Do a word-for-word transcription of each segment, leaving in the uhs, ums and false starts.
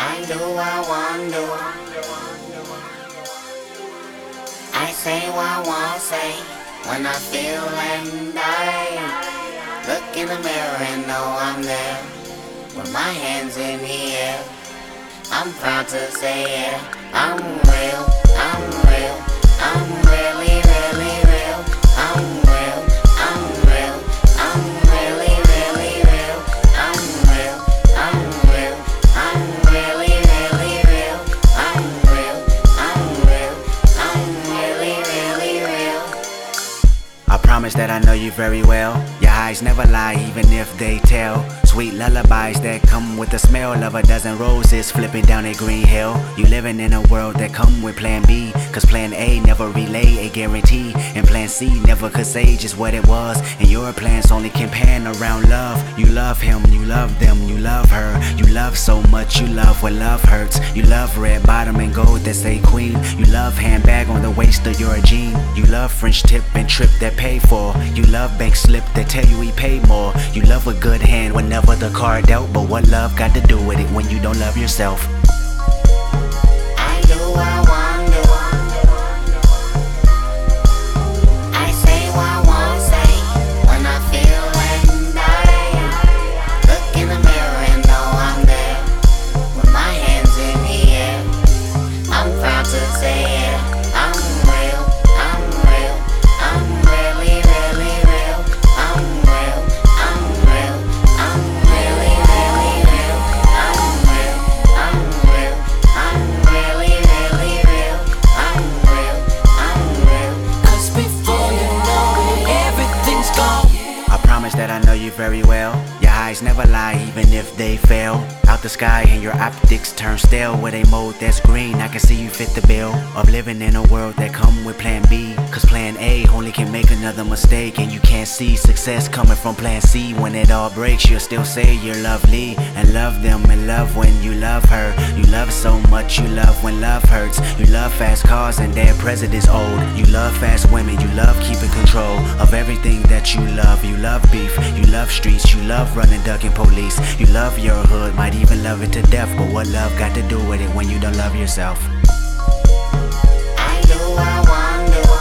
I do, I want to. I say what I want to say when I feel and I look in the mirror and know I'm there with my hands in the air. I'm proud to say yeah, I'm real, I'm real, I'm really, really real. I'm real, I'm real, I'm really, really real. I'm real, I'm real, I'm really, really real. I'm real, I'm real, I'm really, really real. I promise that I know you very well. Your eyes never lie, even if they tell. Sweet lullabies that come with the smell of a dozen roses flipping down a green hill. You living in a world that come with plan B, cause plan A never relay a guarantee, and plan C never could say just what it was. And your plans only can pan around love. You love him, you love them, you love her. You love so much, you love when love hurts. You love red bottom and gold that say queen. You love handbag on the waist of your jean. You love French tip and trip that pay for. You love bank slip that tell you he paid more. You love a good hand whenever the card dealt, but what love got to do with it when you don't love yourself? I do what I want to. I say what I want to say when I feel and I look in the mirror and know I'm there with my hands in the air. I'm proud to say yeah, I'm real, I'm real, I'm really, really real. I'm real, I'm real, I'm really, really real. I'm real, I'm real, I'm really, really real. I'm real, I'm real. Cause before you know it, everything's gone. I promise that I know you very well. Your eyes never lie, even if they fail. Out the sky and your optics turn stale. With a mode that's green, I can see you fit the bill of living in a world that come with plan B, cause plan A only can make another mistake, and you can't see success coming from plan C. When it all breaks, you'll still say you're lovely and love them and love when you love her. You love so much, you love when love hurts. You love fast cars and their president's old. You love fast women, you love keeping control of everything that you love. You love beef, you love streets, you love running, ducking police. You love your hood, might even love it to death, but what love got to do with it when you don't love yourself? I do what I want to.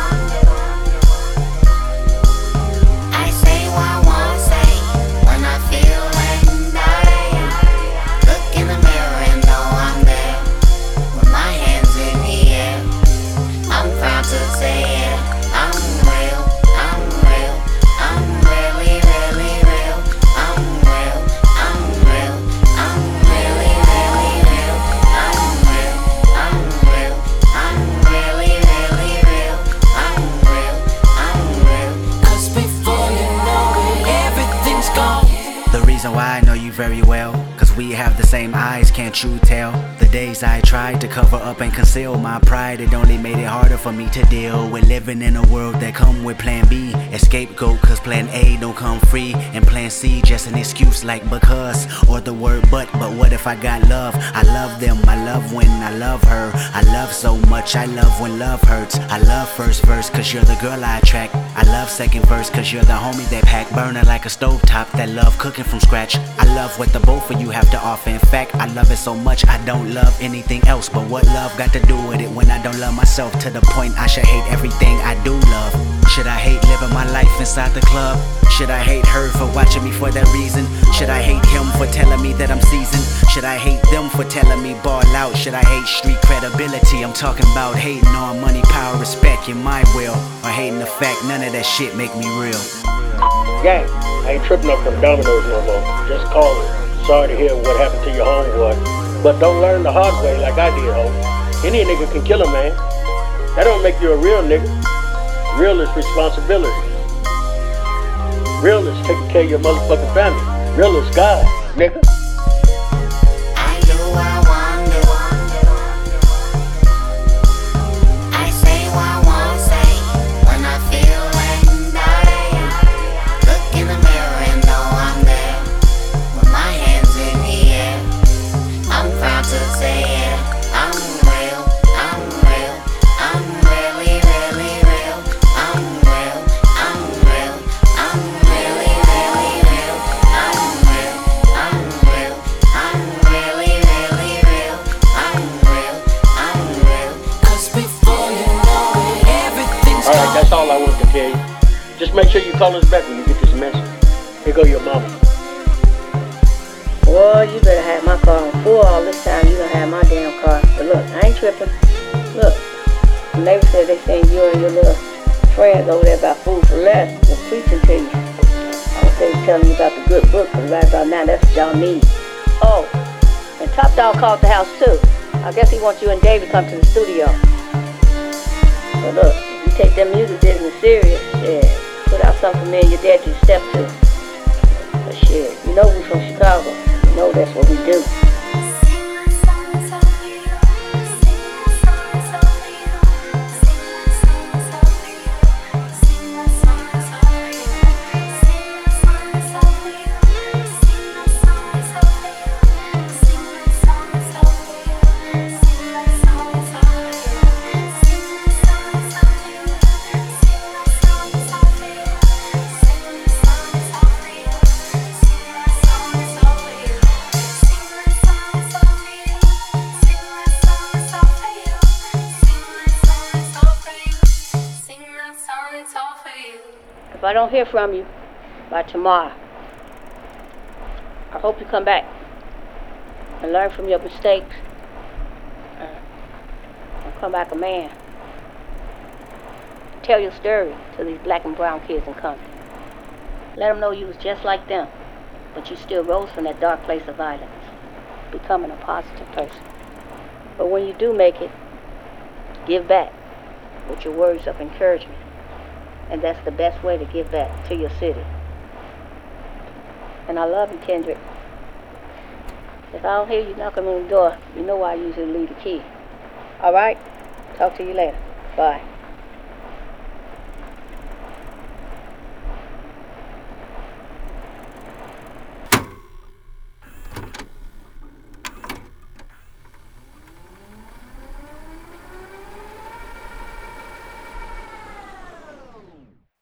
I say what I want to say when I feel and I look in the mirror and know I'm there with my hands in the air. I'm proud to say yeah, I'm real, I'm real, I'm really, really real. I'm real, I'm real, I'm really, really real. I'm real, I'm real, I'm really, really real. I'm real, I'm real. Cause before you know it, everything's gone. The reason why I know you very well, cause we have the same eyes, can't you tell? The days I tried to cover up and conceal my pride, it only made it harder for me to deal with living in a world that come with plan B, a scapegoat cause plan A don't come free, and plan C just an excuse like because, or the word but. But what if I got love? I love them, I love when I love her. I love so much, I love when love hurts. I love first verse cause you're the girl I attract. I love second verse cause you're the homie that pack, burning like a stovetop that love cooking from scratch. I love what the both of you have to offer. In fact, I love it so much I don't love anything else. But what love got to do with it when I don't love myself, to the point I should hate everything I do love? Should I hate living my life inside the club? Should I hate her for watching me for that reason? Should I hate him for telling me that I'm seasoned? Should I hate them for telling me ball out? Should I hate street credibility? I'm talking about hating on money, power, respect, in my will, or hating the fact none of that shit make me real. Gang, I ain't tripping up from Domino's no more. Just call it. Sorry to hear what happened to your homeboy, but don't learn the hard way like I did, ho. Any nigga can kill a man. That don't make you a real nigga. Real is responsibility. Real is taking care of your motherfucking family. Real is God, nigga. I do what I want to. I say what I want to say when I feel and I look in the mirror and know I'm there with my hands in the air. I'm proud to say yeah, I'm real, I'm real, I'm really, really real. I'm real, I'm real, I'm really, really real. I'm real, I'm real. Just make sure you call us back when you get this message. Here go your mama. Boy, you better have my car on full all this time. You gonna have my damn car. But look, I ain't tripping. Look, the neighbor said they saying you and your little friends over there about food for less was preaching to you. I was they telling you about the good book, but right about now, that's what y'all need. Oh, and Top Dog called the house too. I guess he wants you and David to come to the studio. But look, if you take them music business serious, yeah, put out something for me and your dad to step to. But shit, you know we from Chicago. You know that's what we do. If I don't hear from you by tomorrow, I hope you come back and learn from your mistakes and come back a man. Tell your story to these black and brown kids in Compton. Let them know you was just like them, but you still rose from that dark place of violence, becoming a positive person. But when you do make it, give back with your words of encouragement. And that's the best way to give back to your city. And I love you, Kendrick. If I don't hear you knocking on the door, you know why I usually leave the key. All right? Talk to you later. Bye.